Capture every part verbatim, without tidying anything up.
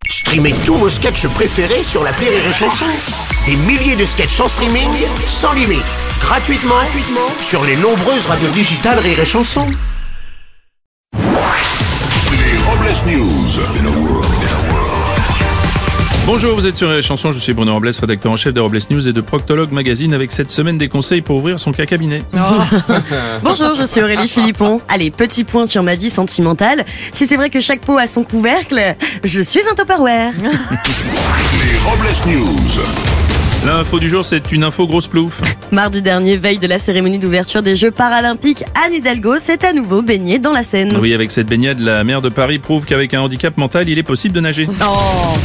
Streamez tous vos sketchs préférés sur l'appli Rire et Chanson. Des milliers de sketchs en streaming, sans limite, gratuitement, gratuitement sur les nombreuses radios digitales Rire et Chanson. Les Robles News. Bonjour, vous êtes sur les chansons, je suis Bruno Robles, rédacteur en chef de Robles News et de Proctologue Magazine, avec cette semaine des conseils pour ouvrir son cacabinet. Oh. Bonjour, je suis Aurélie Philippon. Allez, petit point sur ma vie sentimentale. Si c'est vrai que chaque pot a son couvercle, je suis un Tupperware. Les Robles News. L'info du jour, c'est une info grosse plouf. Mardi dernier, veille de la cérémonie d'ouverture des Jeux Paralympiques, Anne Hidalgo s'est à nouveau baignée dans la Seine. Oui, avec cette baignade, la maire de Paris prouve qu'avec un handicap mental, il est possible de nager. Oh.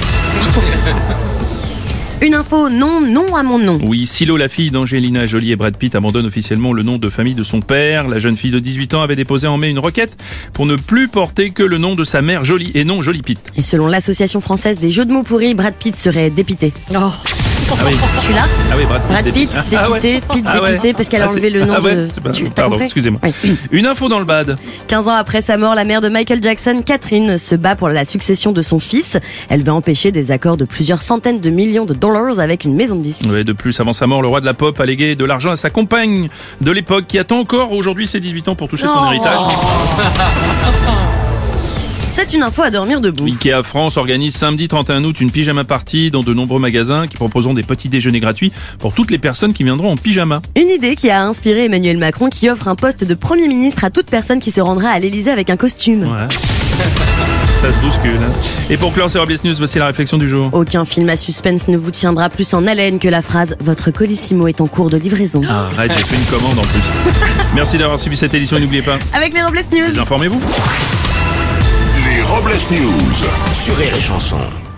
Une info non, non à mon nom. Oui, Silo, la fille d'Angelina Jolie et Brad Pitt, abandonne officiellement le nom de famille de son père. La jeune fille de dix-huit ans avait déposé en mai une requête pour ne plus porter que le nom de sa mère Jolie et non Jolie Pitt. Et selon l'association française des jeux de mots pourris, Brad Pitt serait dépité. Ah oui. Je suis là. Ah oui, Brad Pitt, Brad Pitt dépité, ah ouais. Pitt Ah ouais. dépité parce qu'elle a Ah, enlevé c'est- le nom ah ouais, de... c'est pas- Tu- t'as Pardon, compris excusez-moi. Oui. Une info dans le bad. quinze ans après sa mort, la mère de Michael Jackson, Catherine, se bat pour la succession de son fils. Elle veut empêcher des accords de plusieurs centaines de millions de dollars avec une maison de disques. Ouais, de plus, avant sa mort, le roi de la pop a légué de l'argent à sa compagne de l'époque qui attend encore aujourd'hui ses dix-huit ans pour toucher son Oh. héritage. C'est une info à dormir debout. Ikea France organise samedi trente et un août une pyjama party dans de nombreux magasins qui proposeront des petits déjeuners gratuits pour toutes les personnes qui viendront en pyjama. Une idée qui a inspiré Emmanuel Macron qui offre un poste de Premier ministre à toute personne qui se rendra à l'Elysée avec un costume. Ouais. Ça se bouscule. Hein. Et pour clore ces Robles News, voici la réflexion du jour. Aucun film à suspense ne vous tiendra plus en haleine que la phrase « Votre Colissimo est en cours de livraison Ah, arrête, j'ai fait une commande en plus. Merci d'avoir suivi cette édition et n'oubliez pas, ». Avec les Robles News. informez-vous. Les Robles News. Sur Rire et Chanson.